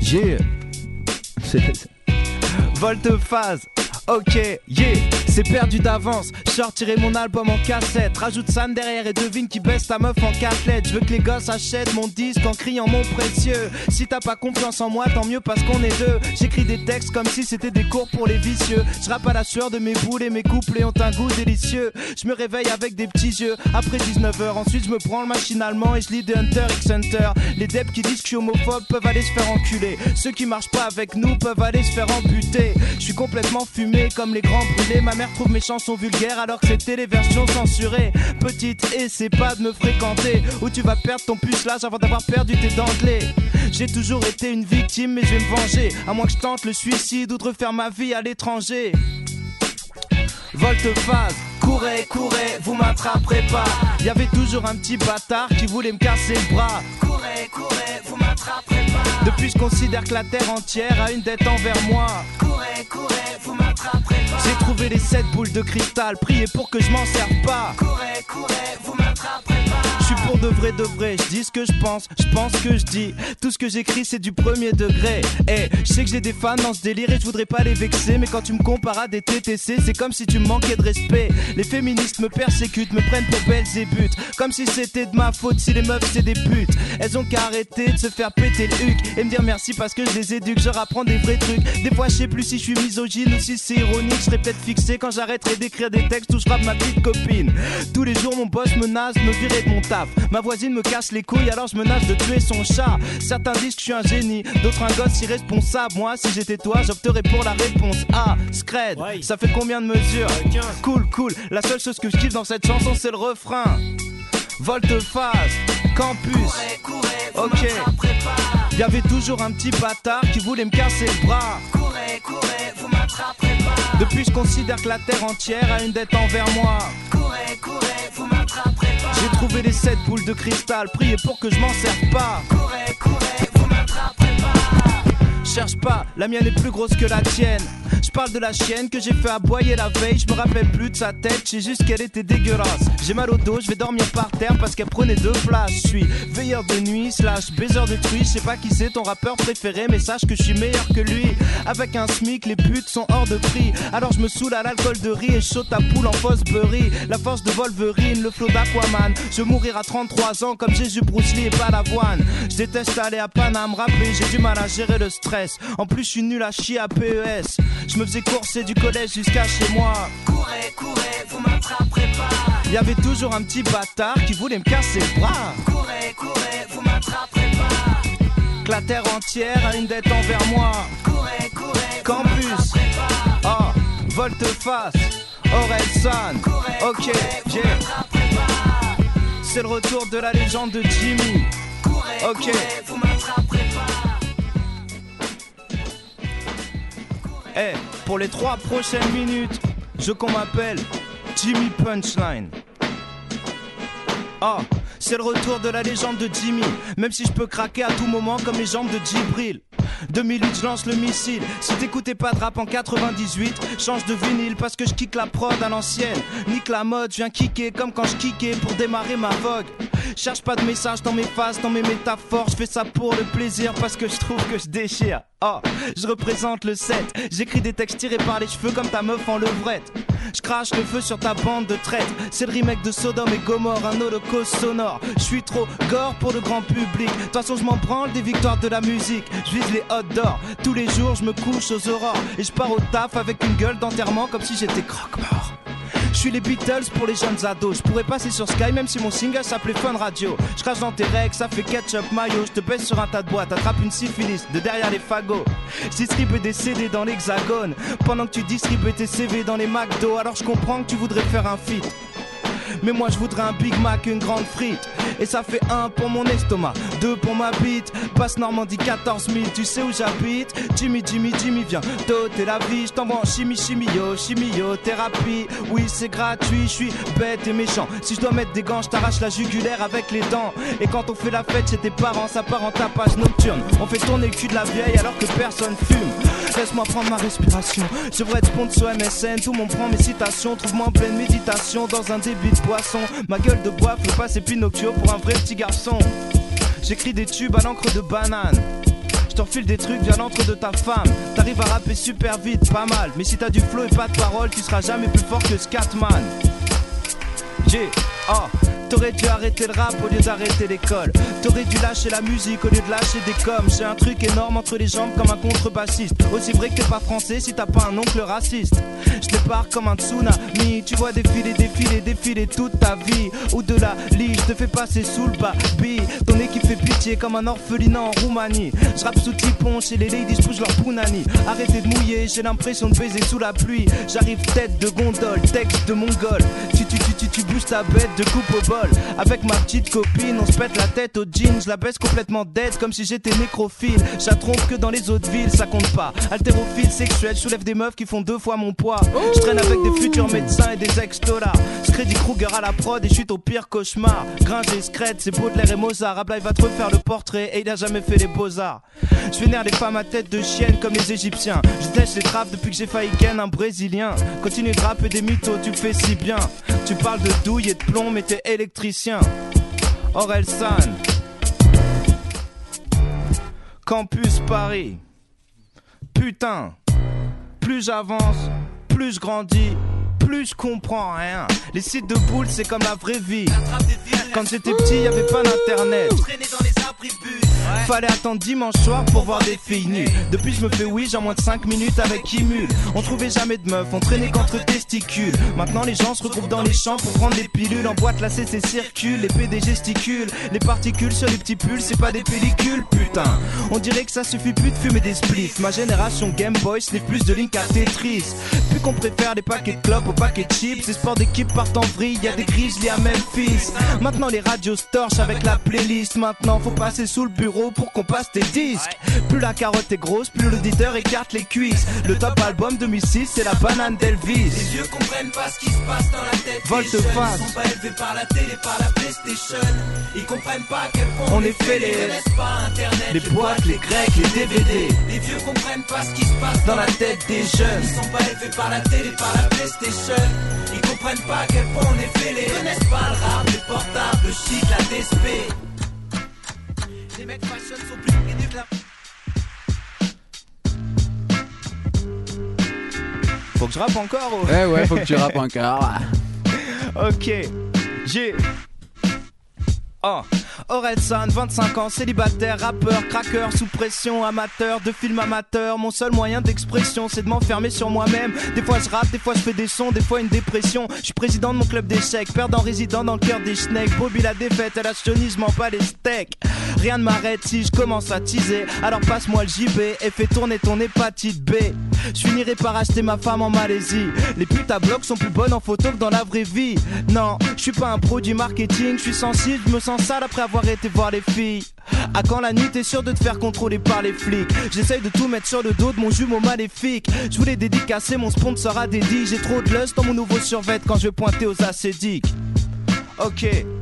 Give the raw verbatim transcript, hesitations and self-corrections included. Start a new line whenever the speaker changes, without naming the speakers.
yeah. C'est... Volte-phase. Ok, yeah, c'est perdu d'avance. Sortirai mon album en cassette. Rajoute Sam derrière et devine qui baisse ta meuf en quatre lettres. Je veux que les gosses achètent mon disque en criant mon précieux. Si t'as pas confiance en moi, tant mieux parce qu'on est deux. J'écris des textes comme si c'était des cours pour les vicieux. Je rappe à la sueur de mes boules et mes couplets ont un goût délicieux. Je me réveille avec des petits yeux après dix-neuf heures. Ensuite je me branle machinalement et je lis des Hunter x Hunter. Les debs qui disent que je suis homophobe peuvent aller se faire enculer. Ceux qui marchent pas avec nous peuvent aller se faire amputer. Je suis complètement fumé comme les grands brûlés. Ma mère trouve mes chansons vulgaires alors que c'était les versions censurées. Petite, essaie pas de me fréquenter ou tu vas perdre ton pucelage avant d'avoir perdu tes dentelés. J'ai toujours été une victime mais je vais me venger. À moins que je tente le suicide ou de refaire ma vie à l'étranger. Volte-phase, courez, courez, vous m'attraperez pas. Y'avait toujours un petit bâtard qui voulait me casser le bras. Courez, courez, vous m'attraperez pas. Depuis je considère que la terre entière a une dette envers moi. Courez, courez, vous m'attraperez pas. J'ai trouvé les sept boules de cristal, priez pour que je m'en serve pas. Courez, courez, vous m'attraperez pas. Je suis pour de vrai de vrai, je dis ce que je pense, je pense ce que je dis. Tout ce que j'écris c'est du premier degré. Eh, je sais que j'ai des fans dans ce délire et je voudrais pas les vexer. Mais quand tu me compares à des T T C, c'est comme si tu me manquais de respect. Les féministes me persécutent, me prennent pour Belzébuth. Comme si c'était de ma faute si les meufs c'est des putes. Elles ont qu'à arrêter de se faire péter le huc et me dire merci parce que je les éduque, je rapprends des vrais trucs. Des fois je sais plus si je suis misogyne ou si c'est ironique. Je serais peut-être fixé quand j'arrêterai d'écrire des textes où je rappe ma petite copine. Tous les jours mon boss menace de me virer de mon taf. Ma voisine me casse les couilles alors je menace de tuer son chat. Certains disent que je suis un génie, d'autres un gosse irresponsable. Moi si j'étais toi j'opterais pour la réponse A. Scred, ouais. Ça fait combien de mesures? quinze. Cool, cool, la seule chose que je kiffe dans cette chanson c'est le refrain. Volte-phase, campus, courez, courez, ok. Y'avait toujours un petit bâtard qui voulait me casser le bras. Courez, courez, vous m'attraperez pas. Depuis je considère que la terre entière a une dette envers moi. Courez, courez, vous m'attraperez pas. J'ai trouvé les sept boules de cristal, priez pour que je m'en serve pas. Courez, courez, vous m'attraperez pas. Cherche pas, la mienne est plus grosse que la tienne. Je parle de la chienne que j'ai fait aboyer la veille. Je me rappelle plus de sa tête, je sais juste qu'elle était dégueulasse. J'ai mal au dos, je vais dormir par terre parce qu'elle prenait deux places. Je suis veilleur de nuit slash baiser de truie. Je sais pas qui c'est ton rappeur préféré, mais sache que je suis meilleur que lui. Avec un smic, les putes sont hors de prix. Alors je me saoule à l'alcool de riz et je saute à poule en Fosbury. La force de Wolverine, le flow d'Aquaman. Je mourir à trente-trois ans comme Jésus, Bruce Lee et Balavoine. Je déteste aller à Paname rapper, j'ai du mal à gérer le stress. En plus je suis nul à chier à P E S. Je me faisais courser du collège jusqu'à chez moi. Courez, courez, vous m'attraperez pas. Y'avait toujours un petit bâtard qui voulait me casser le bras. Courez, courez, vous m'attraperez pas. Que la terre entière a une dette envers moi. Courez, courez, campus, oh, volte-face, Orelsan, ok, yeah. C'est le retour de la légende de Jimmy. Courez, ok, courez, vous m'attraperez pas. Eh, hey, pour les trois prochaines minutes, je qu'on m'appelle Jimmy Punchline. Oh, c'est le retour de la légende de Jimmy. Même si je peux craquer à tout moment comme les jambes de Djibril. deux mille huit, je lance le missile. Si t'écoutais pas de rap en quatre-vingt-dix-huit, change de vinyle parce que je kick la prod à l'ancienne. Nique la mode, je viens kicker comme quand je kickais pour démarrer ma vogue. Cherche pas de message dans mes phases, dans mes métaphores. Je fais ça pour le plaisir parce que je trouve que je déchire. Oh, je représente le sept. J'écris des textes tirés par les cheveux comme ta meuf en levrette. Je crache le feu sur ta bande de traîtres. C'est le remake de Sodome et Gomorre, un holocauste sonore. Je suis trop gore pour le grand public. De toute façon je m'en branle des victoires de la musique. Je vise les hot d'or. Tous les jours je me couche aux aurores. Et je pars au taf avec une gueule d'enterrement comme si j'étais croque-mort. Je suis les Beatles pour les jeunes ados. Je pourrais passer sur Sky même si mon single s'appelait Fun Radio. Je crache dans tes règles, ça fait ketchup mayo. Je te baisse sur un tas de boîtes, attrape une syphilis de derrière les fagots. Je distribue des C D dans l'hexagone pendant que tu distribues tes C V dans les McDo. Alors je comprends que tu voudrais faire un feat. Mais moi je voudrais un Big Mac, une grande frite. Et ça fait un pour mon estomac, deux pour ma bite. Passe Normandie quatorze mille, tu sais où j'habite. Jimmy, Jimmy, Jimmy, viens t'ôter la vie. Je t'envoie en chimie, chimio, chimiothérapie. Oui c'est gratuit, je suis bête et méchant. Si je dois mettre des gants, je t'arrache la jugulaire avec les dents. Et quand on fait la fête chez tes parents, ça part en tapage nocturne. On fait tourner le cul de la vieille alors que personne fume. Laisse-moi prendre ma respiration. Je devrais être sponsor M S N, tout le monde prend mes citations. Trouve-moi en pleine méditation dans un débit de boisson. Ma gueule de bois fait passer Pinocchio pour un vrai petit garçon. J'écris des tubes à l'encre de banane. Je te refile des trucs via l'antre de ta femme. T'arrives à rapper super vite, pas mal. Mais si t'as du flow et pas de parole, tu seras jamais plus fort que Scatman. J'ai, oh, t'aurais dû arrêter le rap au lieu d'arrêter l'école. T'aurais dû lâcher la musique au lieu de lâcher des coms. J'ai un truc énorme entre les jambes comme un contrebassiste. Aussi vrai que t'es pas français si t'as pas un oncle raciste. Je départ comme un tsunami. Tu vois défiler, défiler, défiler toute ta vie. Au-delà, lit, je te fais passer sous le baby. Ton équipe fait pitié comme un orphelinat en Roumanie. Je rappe sous tipon chez les ladies, bougent leur pounani. Arrêtez de mouiller, j'ai l'impression de baiser sous la pluie. J'arrive tête de gondole, texte de mongol. Tu, tu, tu, tu, tu bouges ta bête de coupe au bol. Avec ma petite copine, on se pète la tête au jean. Je la baisse complètement dead comme si j'étais nécrophile. J'attrompe que dans les autres villes, ça compte pas. Haltérophile, sexuel, je soulève des meufs qui font deux fois mon poids. Je traîne avec des futurs médecins et des ex-dollars. Je Freddy Krueger à la prod et je suis au pire cauchemar. Gringe, Scred, c'est Baudelaire et Mozart. Abla il va te refaire le portrait et il a jamais fait les beaux-arts. Je vénère les femmes à tête de chienne comme les Égyptiens. Je tèche les trappes depuis que j'ai failli ken un Brésilien. Continue de rapper des mythos, tu le fais si bien. Tu parles de douille et de plomb mais t'es électricien. Orelsan, Campus Paris. Putain, plus j'avance, plus je grandis, plus je comprends rien. Les sites de boules c'est comme la vraie vie. Quand j'étais petit y'avait pas d'internet. Fallait attendre dimanche soir pour voir des filles nues. Depuis je me fais oui, j'ai en moins de cinq minutes avec Imul. On trouvait jamais de meufs, on traînait qu'entre testicules. Maintenant les gens se regroupent dans les champs pour prendre des pilules. En boîte la C C circule, les P D gesticulent. Les particules sur les petits pulls, c'est pas des pellicules, putain. On dirait que ça suffit plus de fumer des spliffs. Ma génération Game Boy sniff plus de Link à Tetris. Puis qu'on préfère les paquets de clopes aux paquets de chips. Les sports d'équipe partent en vrille, y'a des grizzlies à Memphis. Maintenant les radios se torchent avec la playlist. Maintenant faut passer sous le bureau pour qu'on passe tes disques. Plus la carotte est grosse, plus l'auditeur écarte les cuisses. Le top album deux mille six, c'est la banane d'Elvis.
Les vieux comprennent pas ce qui se passe dans la tête.
Volte-face.
Ils sont pas élevés par la télé, par la PlayStation. Ils comprennent pas à quel point
on est fêlés.
Ils connaissent pas Internet.
Les boîtes, les grecs, les D V D.
Les vieux comprennent pas ce qui se passe
dans la tête des jeunes.
Ils sont pas élevés par la télé, par la PlayStation. Ils comprennent pas à quel point on est fêlés. Ils connaissent pas le rap, les portables, le chic, la D S P. Les mecs fashion sont plus pénibles que la...
Faut que je rappe encore ou...
Ouais ouais, faut que tu rappes encore.
Ok, j'ai... Oh, Orelsan, vingt-cinq ans, célibataire, rappeur, cracker, sous pression, amateur, de films amateurs. Mon seul moyen d'expression, c'est de m'enfermer sur moi-même. Des fois je rappe, des fois je fais des sons, des fois une dépression. Je suis président de mon club d'échecs, perdant résident dans le cœur des schnecks. Bobby la défaite, elle a choni, je m'en pas les steaks. Rien ne m'arrête si je commence à teaser. Alors passe-moi le J B et fais tourner ton hépatite B. Je finirai par acheter ma femme en Malaisie. Les putes à bloc sont plus bonnes en photo que dans la vraie vie. Non, je suis pas un pro du marketing, je suis sensible, je me sens sale après avoir été voir les filles. À quand la nuit t'es sûr de te faire contrôler par les flics. J'essaye de tout mettre sur le dos de mon jumeau maléfique. Je voulais dédicacer mon sponsor à Dédi. J'ai trop de lust dans mon nouveau survêt quand je vais pointer aux acédiques. Ok.